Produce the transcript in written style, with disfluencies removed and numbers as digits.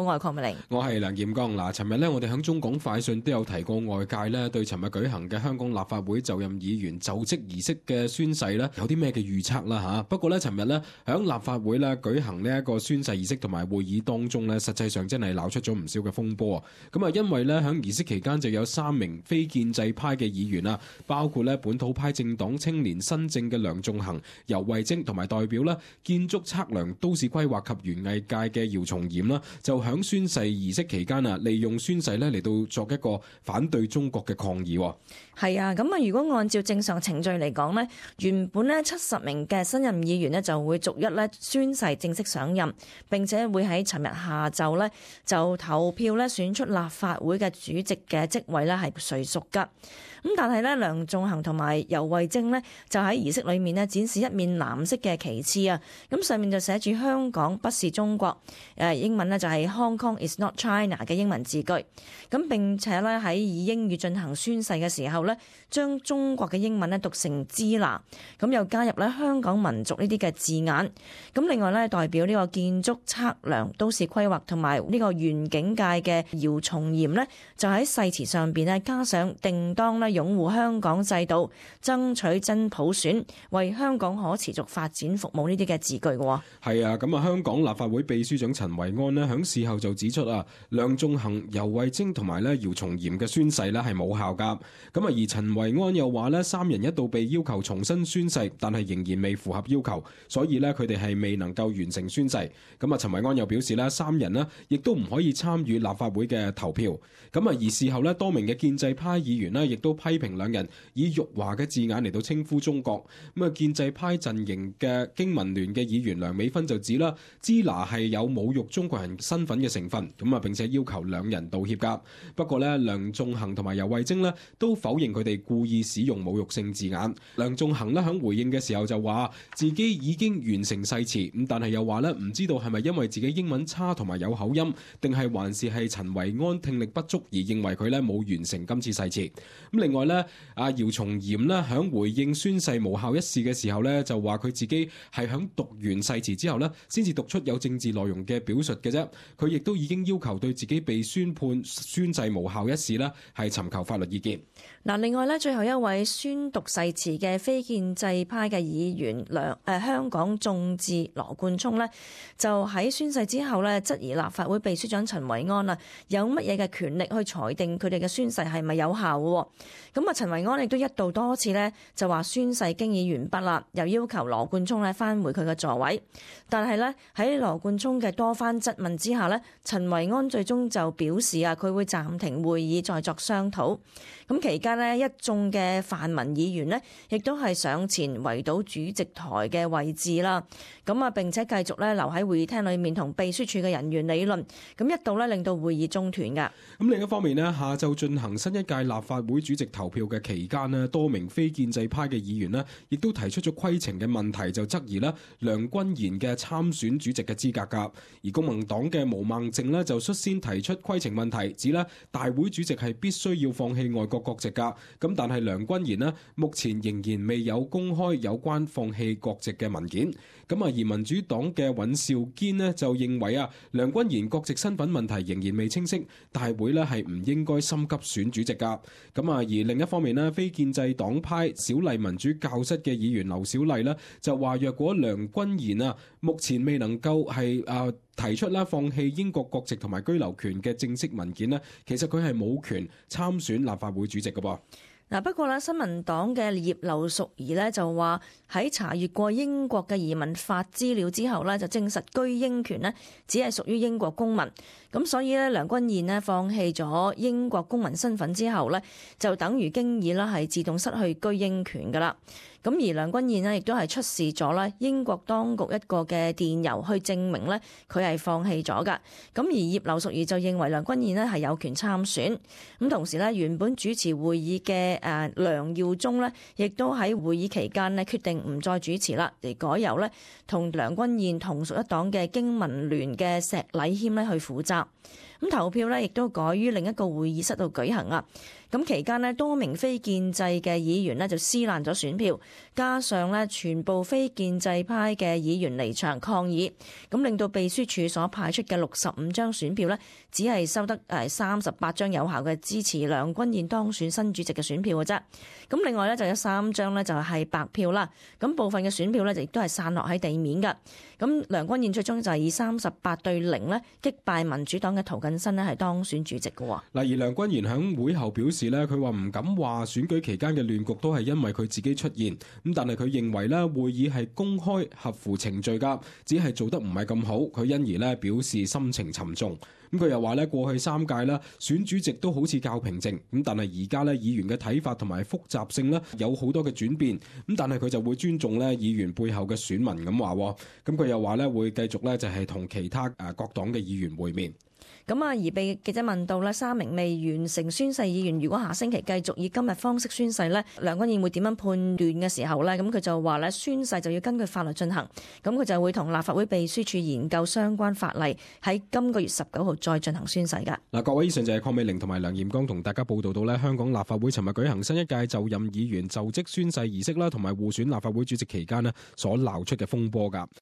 我係鄺美玲， 我係梁劍剛。嗱，尋日咧，我哋喺中港快訊都有提過，外界咧對尋日舉行嘅香港立法會就任議員就職儀式嘅宣誓咧，有啲咩嘅預測啦嚇。不過咧，尋日咧喺立法會咧舉行呢一個宣誓儀式同埋會議當中咧，實際上真係鬧出咗唔少嘅風波啊。咁啊，因為咧喺儀式期間就有3名非建制派嘅議員啊，包括咧本土派政黨青年新政嘅梁頌恆、游蕙禎同埋代表咧建築測量、都市規劃及園藝界嘅姚松炎啦，就喺宣誓儀式期間啊，利用宣誓咧嚟到作一個反對中國嘅抗議。 係啊，咁啊，如果按照正常程序嚟講呢，原本呢70名嘅新任議員呢就會逐一咧宣誓正式上任，並且會喺尋日下晝呢就投票咧選出立法會嘅主席嘅職位咧係誰屬㗎。咁但係咧，梁頌恆同埋游蕙禎呢就喺儀式裏面呢展示一面藍色嘅旗幟啊，咁上面就寫住香港不是中國，英文呢就係 Hong Kong is not China 嘅英文字句。咁並且咧喺以英語進行宣誓嘅時候呢，將中國嘅英文呢讀成支那，咁又加入咧香港民族呢啲嘅字眼。咁另外咧，代表呢個建築測量、都市規劃同埋呢個園景界嘅姚松炎呢，就喺誓詞上邊呢加上定當咧擁護香港制度、爭取真普選、為香港可持續發展服務呢啲嘅字句嘅。 係啊，咁啊，香港立法會秘書長陳維安呢響事後就指出啊，梁頌恆、游蕙禎同埋咧姚松炎嘅宣誓咧係冇效㗎。咁啊，而陳維安又話咧，3人一度被要求重新宣誓，但係仍然未符合要求，所以咧佢哋係未能夠完成宣誓。咁啊，陳維安又表示咧，3人呢亦都唔可以參與立法會嘅投票。咁啊，而事後咧，多名嘅建制派議員呢亦都批評兩人以辱華嘅字眼嚟到稱呼中國。咁啊，建制派陣營嘅經民聯嘅議員梁美芬就指啦，支那係有侮辱中國人身份嘅成分。咁啊，並且要求兩人道歉㗎。不過咧，梁頌恆同埋游蕙禎呢都否認佢哋故意使用侮辱性字眼。梁頌恆呢響回應嘅時候就話自己已經完成誓詞，咁但係又話咧唔知道係咪因為自己英文差同埋有口音，定係還是陳維安聽力不足而認為佢咧冇完成今次誓詞。咁另外咧，阿姚松炎呢響回應宣誓無效一事嘅時候咧，就話佢自己係響讀完誓詞之後咧，先至讀出有政治內容嘅表述嘅啫。佢亦都已經要求對自己被宣判宣誓無效一事咧，係尋求法律意見。 嗱，另外咧，最後一位宣讀誓詞嘅非建制派嘅議員香港眾志羅冠聰呢，就喺宣誓之後呢，質疑立法會秘書長陳維安啊，有乜嘢嘅權力去裁定佢哋嘅宣誓係咪有效嘅？咁啊，陳維安亦都一度多次呢，就話宣誓經已完畢啦，又要求羅冠聰呢返回佢嘅座位。但係呢，喺羅冠聰嘅多番質問之下呢，陳維安最終就表示啊，佢會暫停會議再作商討。咁期間呢，一眾嘅泛民議員呢，亦都係上前圍堵主席台嘅位置啦。咁啊，並且繼續咧留喺會議廳裏面同秘書處嘅人員理論。咁一度咧令到會議中斷㗎。 咁另一方面呢，下晝進行新一屆立法會主席投票嘅期間呢，多名非建制派嘅議員呢，亦都提出咗規程嘅問題，就質疑啦梁君彥嘅參選主席嘅資格㗎。而公民黨嘅毛孟靜呢，就率先提出規程問題，指咧大會主席係必須要放棄外國國籍㗎。咁但係梁君彥呢，目前仍然未有公開有關放棄國籍嘅文件。咁啊，而民主黨嘅尹兆堅呢，就認為啊，梁君彥國籍身份問題仍然未清晰，大會呢係唔應該心急選主席㗎。咁啊，而另一方面呢，非建制黨派小麗民主教室嘅議員劉小麗呢，就話若果梁君彥啊目前未能夠係提出放棄英國國籍同埋居留權嘅正式文件呢，其實佢係冇權參選立法會主席㗎噃。 嗱，不過咧，新民黨嘅葉劉淑儀呢就話喺查閱過英國嘅移民法資料之後呢，就證實居英權呢只係屬於英國公民，咁所以呢，梁君彥呢放棄咗英國公民身份之後呢，就等於經已啦係自動失去居英權噶啦。咁而梁君彥呢亦都係出示咗啦英國當局一個嘅電郵去證明呢佢係放棄咗噶。咁而葉劉淑儀就認為梁君彥呢係有權參選。咁同時呢，原本主持會議嘅梁耀忠呢亦都喺會議期間呢決定唔再主持啦，嚟改由呢同梁君彥同屬一黨嘅經民聯嘅石禮謙呢去負責。咁投票呢亦都改於另一個會議室度舉行啊。 咁期間呢，多名非建制嘅議員呢就撕爛咗選票，加上呢全部非建制派嘅議員離場抗議，咁令到秘書處所派出嘅65張選票呢，只係收得38張有效嘅支持梁君彥當選新主席嘅選票嘅啫。咁另外呢，就有3張呢就係白票啦，咁部分嘅選票呢，亦都係散落喺地面㗎。咁梁君彥最終就係以38-0呢擊敗民主黨嘅涂謹申呢係當選主席嘅。 嗱，而梁君彥喺會後表示呢，佢話唔敢話選舉期間嘅亂局都係因為佢自己出現，咁但係佢認為呢會議係公開合乎程序㗎，只係做得唔係咁好，佢因而呢表示心情沉重。咁佢又話呢，過去3屆啦選主席都好似較平靜，咁但係而家呢議員嘅睇法同埋複雜性呢有好多嘅轉變，咁但係佢就會尊重呢議員背後嘅選民咁話，咁佢又話呢會繼續呢就係同其他各黨嘅議員會面。 咁而被記者問到呢3名未完成宣誓議員如果下星期繼續以今日方式宣誓呢，梁君彥會點樣判斷嘅時候呢，咁佢就話呢宣誓就要根據法律進行，咁佢就會同立法會秘書處研究相關法例，喺今個月19號再進行宣誓㗎。 嗱，各位，以上就係鄺美玲同埋梁彥剛同大家報道到呢香港立法會尋日舉行新一屆就任議員就職宣誓儀式啦，同埋互選立法會主席期間呢所鬧出嘅風波㗎。